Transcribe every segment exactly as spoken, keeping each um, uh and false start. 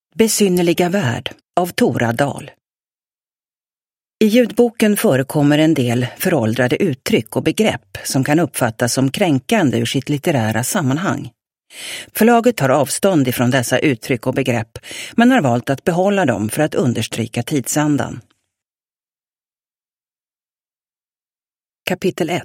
Besynnerliga värld av Tora Dahl. I ljudboken förekommer en del föråldrade uttryck och begrepp som kan uppfattas som kränkande ur sitt litterära sammanhang. Förlaget tar avstånd ifrån dessa uttryck och begrepp, men har valt att behålla dem för att understryka tidsandan. Kapitel ett.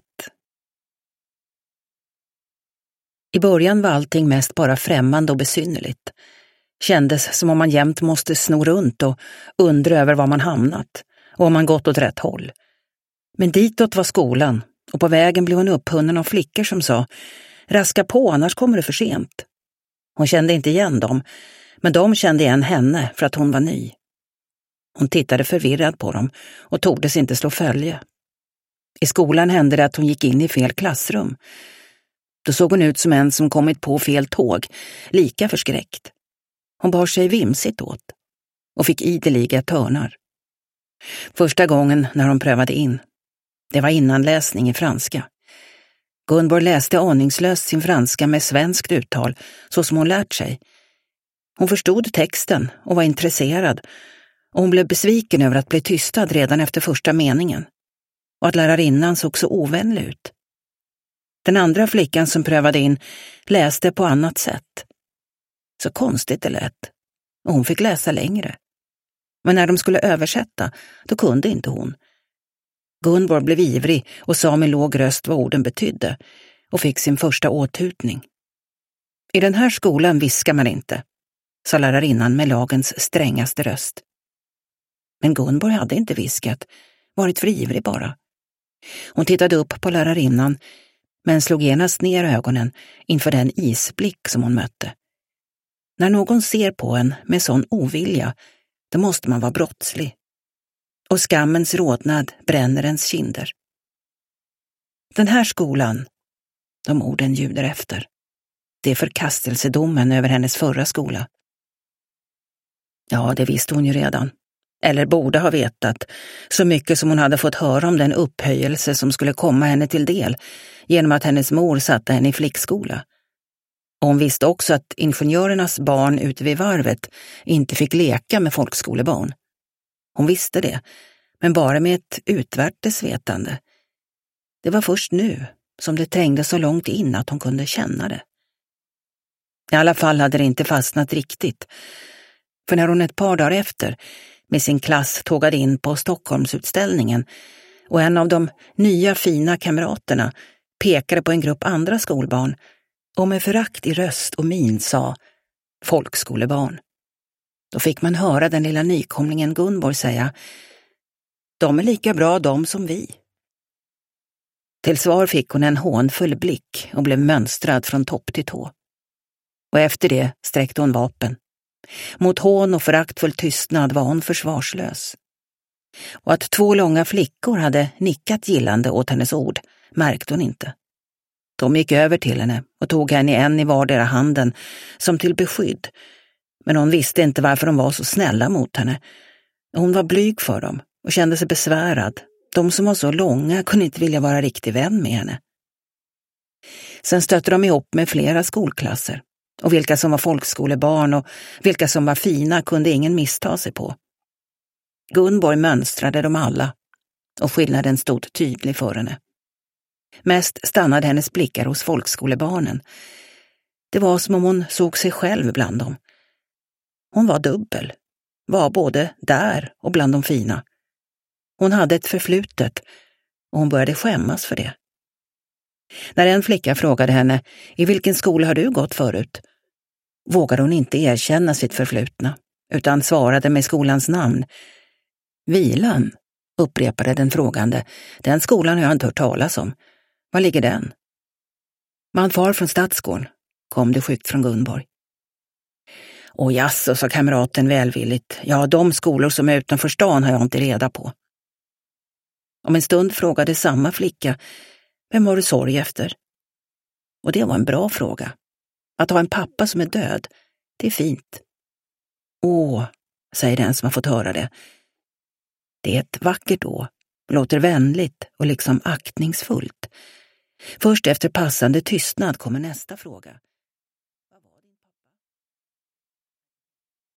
I början var allting mest bara främmande och besynnerligt. Kändes som om man jämt måste sno runt och undra över var man hamnat och om man gått åt rätt håll. Men ditåt var skolan, och på vägen blev hon upphunnen av flickor som sa: "Raska på, annars kommer det för sent." Hon kände inte igen dem, men de kände igen henne för att hon var ny. Hon tittade förvirrad på dem och tordes inte slå följe. I skolan hände det att hon gick in i fel klassrum. Då såg hon ut som en som kommit på fel tåg, lika förskräckt. Hon bar sig vimsigt åt och fick ideliga törnar. Första gången när hon prövade in, det var innanläsning i franska. Gunborg läste aningslöst sin franska med svenskt uttal, så som hon lärt sig. Hon förstod texten och var intresserad, och hon blev besviken över att bli tystad redan efter första meningen, och att lärarinnan såg så ovänlig ut. Den andra flickan som prövade in läste på annat sätt. Så konstigt det lät, och hon fick läsa längre. Men när de skulle översätta, då kunde inte hon. Gunborg blev ivrig och sa med låg röst vad orden betydde, och fick sin första åthutning. "I den här skolan viskar man inte", sa lärarinnan med lagens strängaste röst. Men Gunborg hade inte viskat, varit för ivrig bara. Hon tittade upp på lärarinnan, men slog genast ner ögonen inför den isblick som hon mötte. När någon ser på en med sån ovilja, då måste man vara brottslig. Och skammens rodnad bränner ens kinder. Den här skolan, de orden ljuder efter. Det är förkastelsedomen över hennes förra skola. Ja, det visste hon ju redan. Eller borde ha vetat, så mycket som hon hade fått höra om den upphöjelse som skulle komma henne till del genom att hennes mor satte henne i flickskola. Och hon visste också att ingenjörernas barn ute vid varvet inte fick leka med folkskolebarn. Hon visste det, men bara med ett utvärtes vetande. Det var först nu som det trängde så långt in att hon kunde känna det. I alla fall hade det inte fastnat riktigt, för när hon ett par dagar efter med sin klass tågade in på Stockholmsutställningen och en av de nya fina kamraterna pekade på en grupp andra skolbarn och med förakt i röst och min sa folkskolebarn. Då fick man höra den lilla nykomlingen Gunborg säga: "De är lika bra de som vi." Till svar fick hon en hånfull blick och blev mönstrad från topp till tå. Och efter det sträckte hon vapen. Mot hån och föraktfull tystnad var hon försvarslös. Och att två långa flickor hade nickat gillande åt hennes ord märkte hon inte. De gick över till henne och tog henne en i vardera handen som till beskydd. Men hon visste inte varför de var så snälla mot henne. Hon var blyg för dem och kände sig besvärad. De som var så långa kunde inte vilja vara riktig vän med henne. Sen stötte de ihop med flera skolklasser. Och vilka som var folkskolebarn och vilka som var fina kunde ingen missta sig på. Gunborg mönstrade dem alla, och skillnaden stod tydlig för henne. Mest stannade hennes blickar hos folkskolebarnen. Det var som om hon såg sig själv bland dem. Hon var dubbel, var både där och bland de fina. Hon hade ett förflutet, och hon började skämmas för det. När en flicka frågade henne: "I vilken skola har du gått förut?" vågade hon inte erkänna sitt förflutna, utan svarade med skolans namn. "Vilan", upprepade den frågande. "Den skolan har jag inte hört talas om. Var ligger den?" "Man far från Stadsgården", kom det skyggt från Gunborg. "Åh jaså", sa kamraten välvilligt. "Ja, de skolor som är utanför stan har jag inte reda på." Om en stund frågade samma flicka: "Vem har du sorg efter?" Och det var en bra fråga. Att ha en pappa som är död, det är fint. "Åh", säger den som har fått höra det. Det är ett vackert å, låter vänligt och liksom aktningsfullt. Först efter passande tystnad kommer nästa fråga.